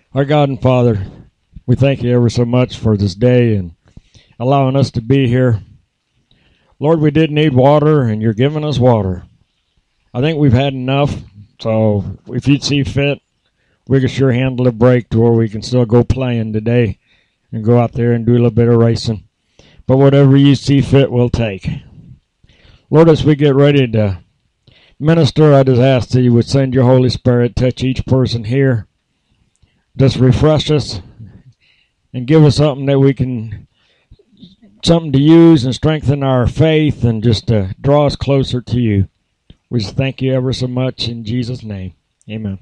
Our God and Father, we thank you ever so much for this day and allowing us to be here. Lord, we did need water, and you're giving us water. I think we've had enough, so if you'd see fit, we could sure handle a break to where we can still go playing today and go out there and do a little bit of racing. But whatever you see fit, we'll take. Lord, as we get ready to minister, I just ask that you would send your Holy Spirit, touch each person here. Just refresh us and give us something that we can, something to use and strengthen our faith and just to draw us closer to you. We just thank you ever so much in Jesus' name. Amen.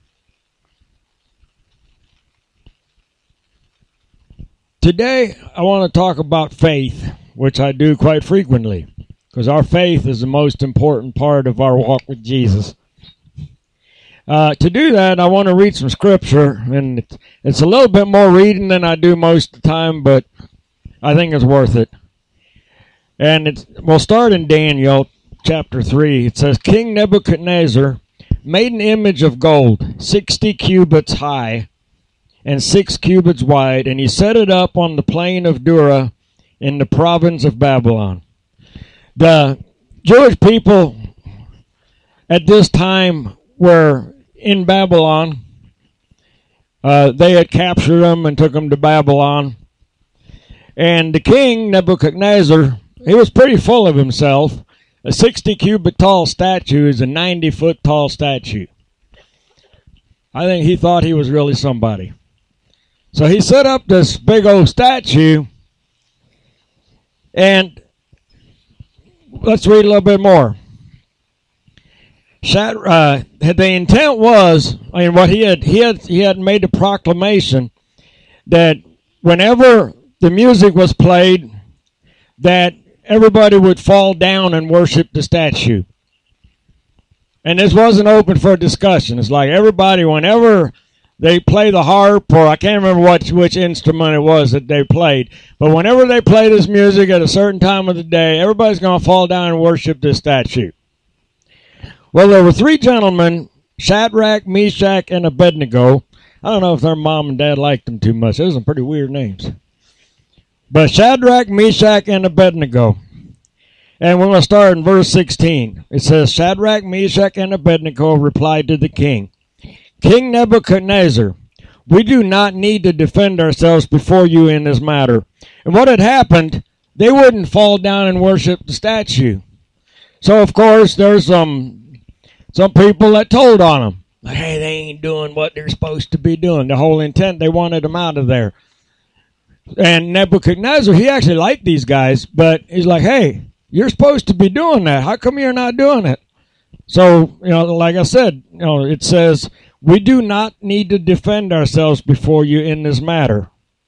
Today, I want to talk about faith, which I do quite frequently, because our faith is the most important part of our walk with Jesus. To do that, I want to read some scripture, and it's a little bit more reading than I do most of the time, but I think it's worth it. And we'll start in Daniel chapter 3. It says, King Nebuchadnezzar made an image of gold, 60 cubits high and 6 cubits wide, and he set it up on the plain of Dura in the province of Babylon. The Jewish people at this time were in Babylon. They had captured them and took them to Babylon. And the king, Nebuchadnezzar, he was pretty full of himself. A 60-cubit tall statue is a 90-foot tall statue. I think he thought he was really somebody. So he set up this big old statue, and let's read a little bit more. The intent was, what he had made a proclamation that whenever the music was played, that everybody would fall down and worship the statue. And this wasn't open for discussion. It's like everybody, whenever they play the harp, or I can't remember which instrument it was that they played, but whenever they play this music at a certain time of the day, everybody's going to fall down and worship this statue. Well, there were 3 gentlemen, Shadrach, Meshach, and Abednego. I don't know if their mom and dad liked them too much. Those are some pretty weird names. But Shadrach, Meshach, and Abednego. And we're going to start in verse 16. It says, Shadrach, Meshach, and Abednego replied to the king, King Nebuchadnezzar, we do not need to defend ourselves before you in this matter. And what had happened, they wouldn't fall down and worship the statue. So, of course, there's some people that told on them, hey, they ain't doing what they're supposed to be doing. The whole intent, they wanted them out of there. And Nebuchadnezzar, he actually liked these guys, but he's like, hey, you're supposed to be doing that. How come you're not doing it? So, like I said, it says, we do not need to defend ourselves before you in this matter.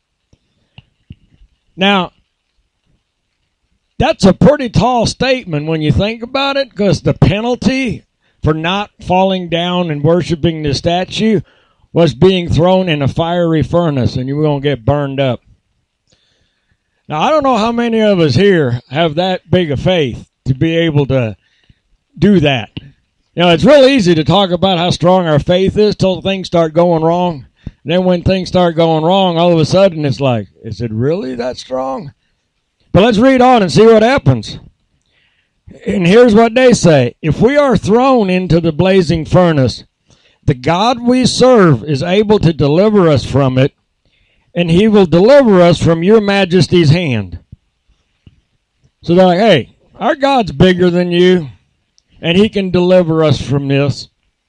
Now, that's a pretty tall statement when you think about it, because the penalty for not falling down and worshiping the statue was being thrown in a fiery furnace, and you were going to get burned up. Now, I don't know how many of us here have that big of faith to be able to do that. It's real easy to talk about how strong our faith is till things start going wrong. And then when things start going wrong, all of a sudden it's like, is it really that strong? But let's read on and see what happens. And here's what they say. If we are thrown into the blazing furnace, the God we serve is able to deliver us from it, and he will deliver us from your majesty's hand. So they're like, hey, our God's bigger than you, and he can deliver us from this.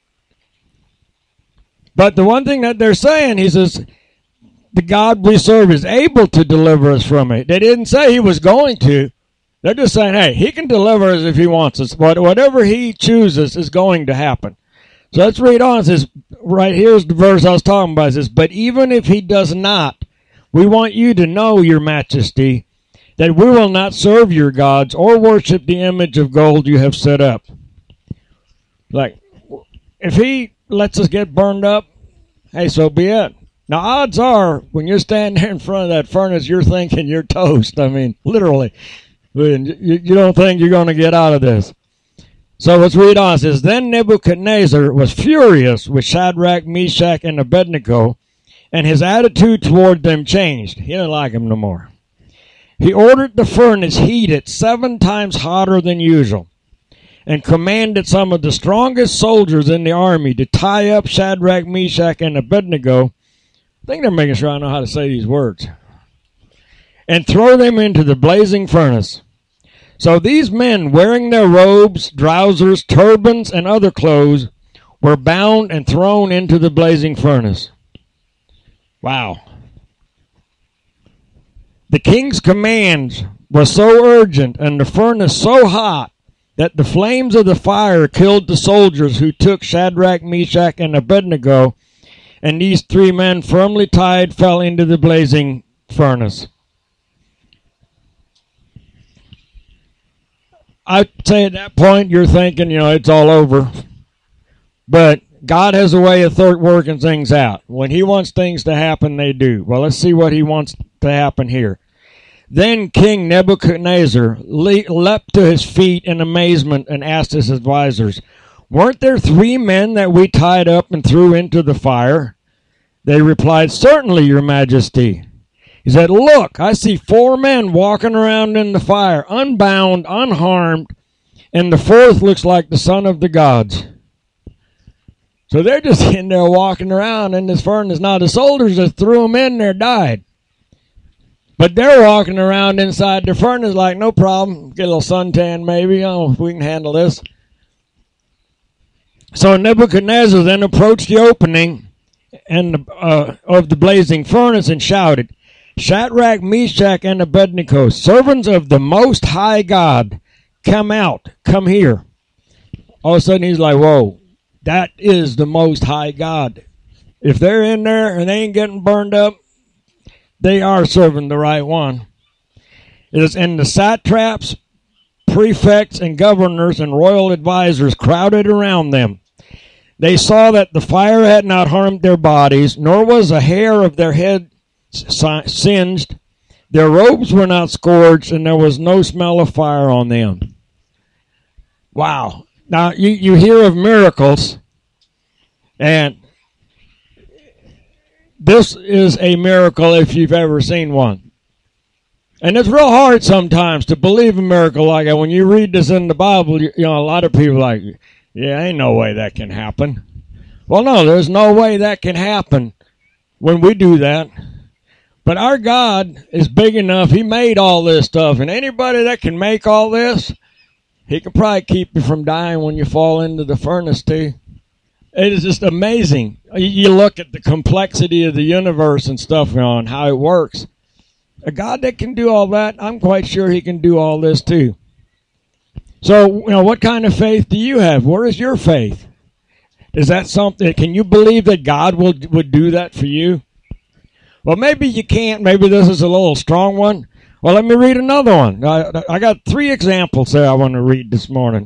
But the one thing that they're saying, he says, the God we serve is able to deliver us from it. They didn't say he was going to. They're just saying, hey, he can deliver us if he wants us. But whatever he chooses is going to happen. So let's read on. It says, right here's the verse I was talking about. It says, but even if he does not, we want you to know, your majesty, that we will not serve your gods or worship the image of gold you have set up. Like, if he lets us get burned up, hey, so be it. Now, odds are, when you're standing there in front of that furnace, you're thinking you're toast. I mean, literally. You don't think you're going to get out of this. So let's read on. It says, then Nebuchadnezzar was furious with Shadrach, Meshach, and Abednego, and his attitude toward them changed. He didn't like them no more. He ordered the furnace heated 7 times hotter than usual and commanded some of the strongest soldiers in the army to tie up Shadrach, Meshach, and Abednego. I think they're making sure I know how to say these words. And throw them into the blazing furnace. So these men, wearing their robes, trousers, turbans, and other clothes, were bound and thrown into the blazing furnace. Wow. The king's commands were so urgent and the furnace so hot that the flames of the fire killed the soldiers who took Shadrach, Meshach, and Abednego, and these 3 men, firmly tied, fell into the blazing furnace. I'd say at that point you're thinking, it's all over. But God has a way of working things out. When he wants things to happen, they do. Well, let's see what he wants to happen here. Then King Nebuchadnezzar leapt to his feet in amazement and asked his advisors, "Weren't there 3 men that we tied up and threw into the fire?" They replied, "Certainly, your majesty." He said, "Look, I see 4 men walking around in the fire, unbound, unharmed, and the 4th looks like the son of the gods." So they're just in there walking around in this furnace. Now the soldiers that threw them in there died. But they're walking around inside the furnace like, no problem, get a little suntan maybe, we can handle this. So Nebuchadnezzar then approached the opening of the blazing furnace and shouted, "Shadrach, Meshach, and Abednego, servants of the Most High God, come out, come here." All of a sudden he's like, whoa, that is the Most High God. If they're in there and they ain't getting burned up, they are serving the right one. And the satraps, prefects, and governors and royal advisors crowded around them. They saw that the fire had not harmed their bodies, nor was a hair of their head singed. Their robes were not scorched, and there was no smell of fire on them. Wow. Now, you hear of miracles, and this is a miracle if you've ever seen one. And it's real hard sometimes to believe a miracle like that. When you read this in the Bible, a lot of people are like, yeah, ain't no way that can happen. Well, no, there's no way that can happen when we do that. But our God is big enough. He made all this stuff. And anybody that can make all this, he can probably keep you from dying when you fall into the furnace too. It is just amazing. You look at the complexity of the universe and stuff and how it works. A God that can do all that, I'm quite sure he can do all this too. So, what kind of faith do you have? Where is your faith? Is that something, can you believe that God would do that for you? Well, maybe you can't. Maybe this is a little strong one. Well, let me read another one. I got 3 examples there I want to read this morning.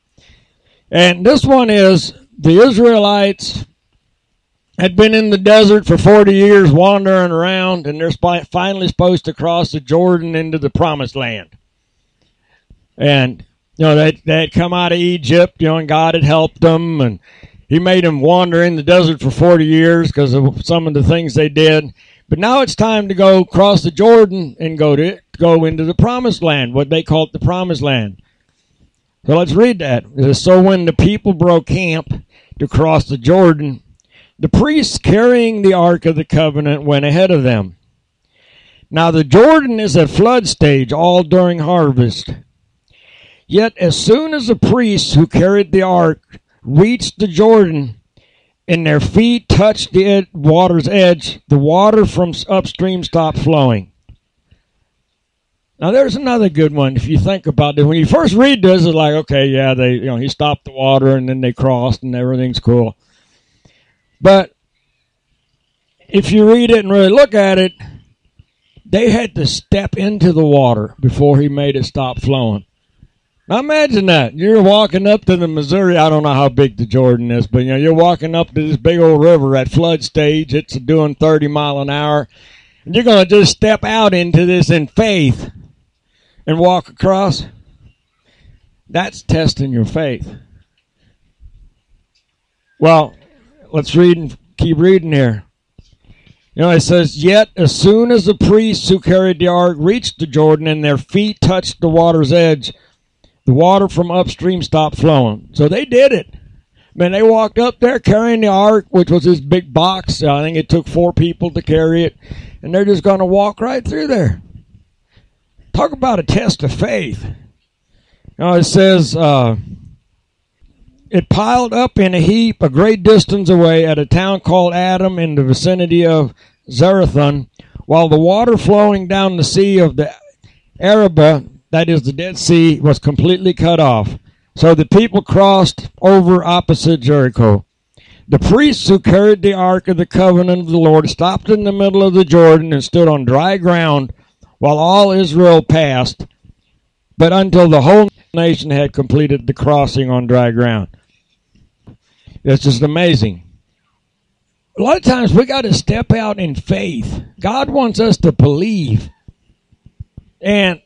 And this one is, the Israelites had been in the desert for 40 years wandering around, and they're finally supposed to cross the Jordan into the promised land. And, they had come out of Egypt, and God had helped them, and he made them wander in the desert for 40 years because of some of the things they did. But now it's time to go cross the Jordan and go into the promised land, what they called the promised land. So let's read that. It says, "So when the people broke camp to cross the Jordan, the priests carrying the Ark of the Covenant went ahead of them. Now the Jordan is at flood stage all during harvest. Yet as soon as the priests who carried the Ark reached the Jordan and their feet touched the water's edge, the water from upstream stopped flowing." Now there's another good one if you think about it. When you first read this, it's like, okay, yeah, he stopped the water and then they crossed and everything's cool. But if you read it and really look at it, they had to step into the water before he made it stop flowing. Now imagine that. You're walking up to the Missouri. I don't know how big the Jordan is, but you're walking up to this big old river at flood stage. It's doing 30 miles an hour. And you're going to just step out into this in faith and walk across. That's testing your faith. Well, let's read and keep reading here. It says, yet as soon as the priests who carried the ark reached the Jordan and their feet touched the water's edge, the water from upstream stopped flowing. So they did it. Man, they walked up there carrying the ark, which was this big box. I think it took 4 people to carry it. And they're just going to walk right through there. Talk about a test of faith. It says, it piled up in a heap a great distance away at a town called Adam in the vicinity of Zarethan, while the water flowing down the sea of the Arabah, that is the Dead Sea, was completely cut off. So the people crossed over opposite Jericho. The priests who carried the ark of the covenant of the Lord stopped in the middle of the Jordan and stood on dry ground while all Israel passed, but until the whole nation had completed the crossing on dry ground. It's just amazing. A lot of times we got to step out in faith. God wants us to believe. And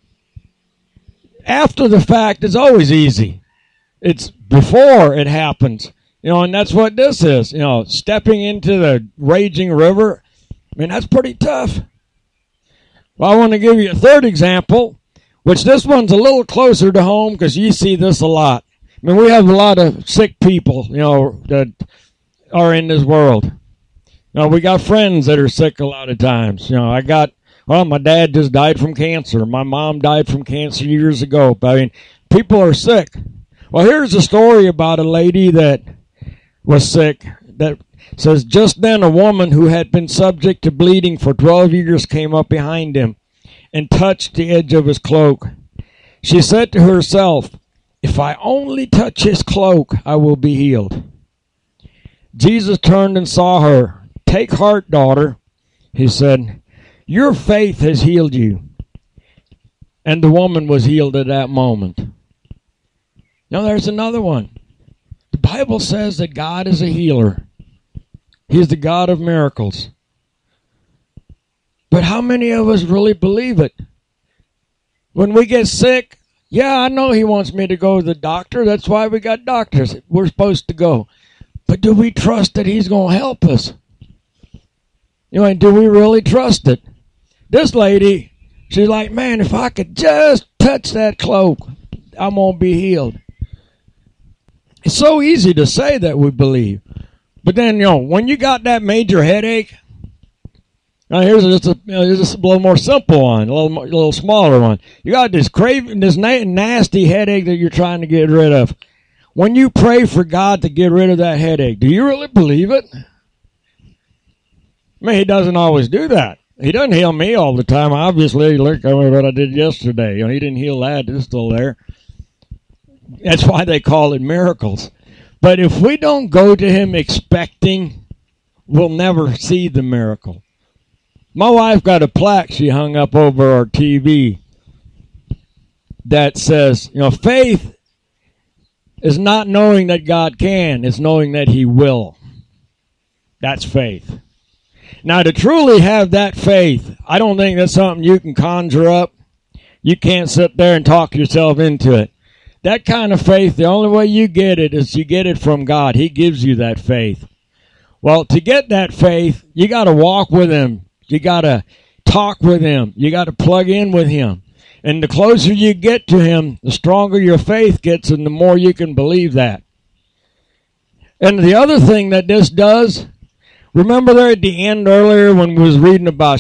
after the fact, it's always easy. It's before it happens. And that's what this is. Stepping into the raging river. That's pretty tough. Well, I want to give you a third example, which this one's a little closer to home because you see this a lot. We have a lot of sick people, that are in this world. We got friends that are sick a lot of times. My dad just died from cancer. My mom died from cancer years ago. People are sick. Well, here's a story about a lady that was sick that says, just then a woman who had been subject to bleeding for 12 years came up behind him and touched the edge of his cloak. She said to herself, if I only touch his cloak, I will be healed. Jesus turned and saw her. Take heart, daughter, he said. Your faith has healed you. And the woman was healed at that moment. Now there's another one. The Bible says that God is a healer. He's the God of miracles. But how many of us really believe it? When we get sick, yeah, I know he wants me to go to the doctor. That's why we got doctors. We're supposed to go. But do we trust that he's going to help us? Do we really trust it? This lady, she's like, man, if I could just touch that cloak, I'm going to be healed. It's so easy to say that we believe. But then, when you got that major headache, now here's just a little more simple one, a little smaller one. You got this nasty headache that you're trying to get rid of. When you pray for God to get rid of that headache, do you really believe it? He doesn't always do that. He doesn't heal me all the time. Obviously, look at what I did yesterday. He didn't heal that. It's still there. That's why they call it miracles. But if we don't go to him expecting, we'll never see the miracle. My wife got a plaque she hung up over our TV that says, faith is not knowing that God can, it's knowing that he will. That's faith. Now, to truly have that faith, I don't think that's something you can conjure up. You can't sit there and talk yourself into it. That kind of faith, the only way you get it is you get it from God. He gives you that faith. Well, to get that faith, you got to walk with him. You got to talk with him. You got to plug in with him. And the closer you get to him, the stronger your faith gets and the more you can believe that. And the other thing that this does, remember there at the end earlier when we was reading about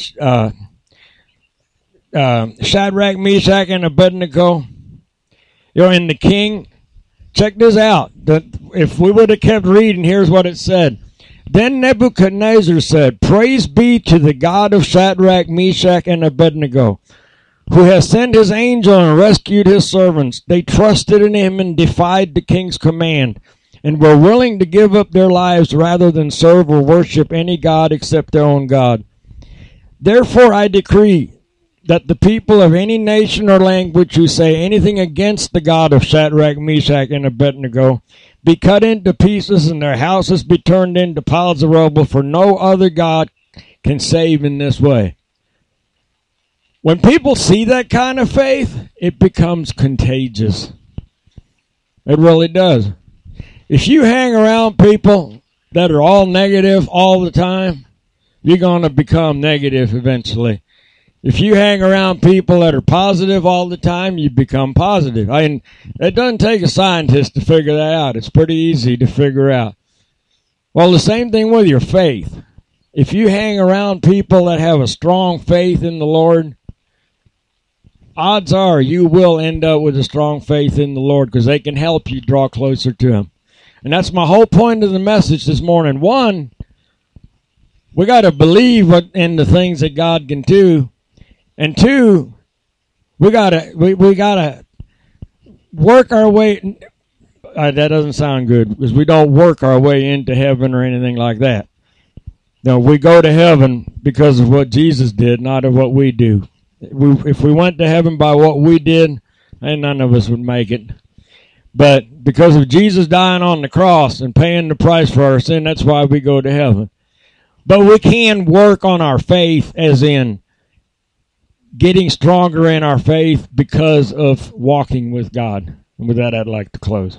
Shadrach, Meshach, and Abednego? And the king, check this out. If we would have kept reading, here's what it said. Then Nebuchadnezzar said, praise be to the God of Shadrach, Meshach, and Abednego, who has sent his angel and rescued his servants. They trusted in him and defied the king's command, and were willing to give up their lives rather than serve or worship any god except their own God. Therefore I decree that the people of any nation or language who say anything against the God of Shadrach, Meshach, and Abednego be cut into pieces and their houses be turned into piles of rubble, for no other God can save in this way. When people see that kind of faith, it becomes contagious. It really does. If you hang around people that are all negative all the time, you're going to become negative eventually. If you hang around people that are positive all the time, you become positive. It doesn't take a scientist to figure that out. It's pretty easy to figure out. Well, the same thing with your faith. If you hang around people that have a strong faith in the Lord, odds are you will end up with a strong faith in the Lord because they can help you draw closer to Him. And that's my whole point of the message this morning. One, we got to believe in the things that God can do. And two, we gotta work our way. That doesn't sound good because we don't work our way into heaven or anything like that. No, we go to heaven because of what Jesus did, not of what we do. If we went to heaven by what we did, then none of us would make it. But because of Jesus dying on the cross and paying the price for our sin, that's why we go to heaven. But we can work on our faith, as in getting stronger in our faith because of walking with God. And with that, I'd like to close.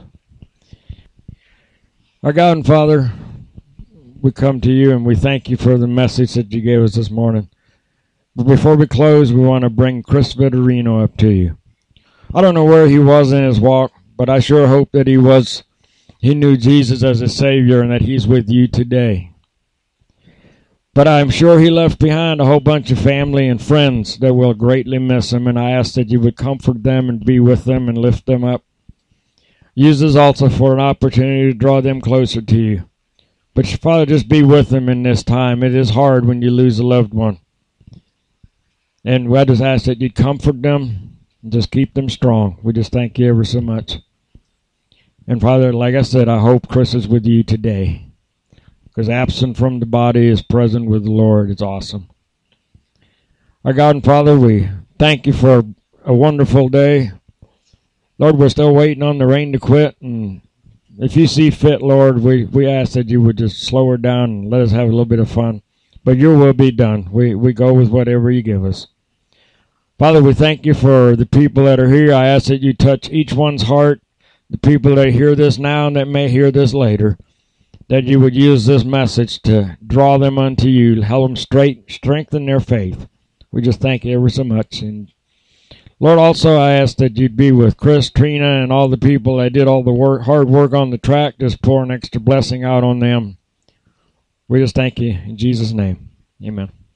Our God and Father, we come to you and we thank you for the message that you gave us this morning. But before we close, we want to bring Chris Vittorino up to you. I don't know where he was in his walk, but I sure hope that he knew Jesus as a Savior and that he's with you today. But I'm sure he left behind a whole bunch of family and friends that will greatly miss him, and I ask that you would comfort them and be with them and lift them up. Use this also for an opportunity to draw them closer to you. But Father, just be with them in this time. It is hard when you lose a loved one. And I just ask that you'd comfort them and just keep them strong. We just thank you ever so much. And Father, like I said, I hope Chris is with you today. Because absent from the body is present with the Lord. It's awesome. Our God and Father, we thank you for a wonderful day. Lord, we're still waiting on the rain to quit. And if you see fit, Lord, we ask that you would just slow her down and let us have a little bit of fun. But your will be done. We go with whatever you give us. Father, we thank you for the people that are here. I ask that you touch each one's heart, the people that hear this now and that may hear this later, that you would use this message to draw them unto you, help them strengthen their faith. We just thank you ever so much. And Lord, also I ask that you'd be with Chris, Trina, and all the people that did all the hard work on the track. Just pour an extra blessing out on them. We just thank you in Jesus' name. Amen.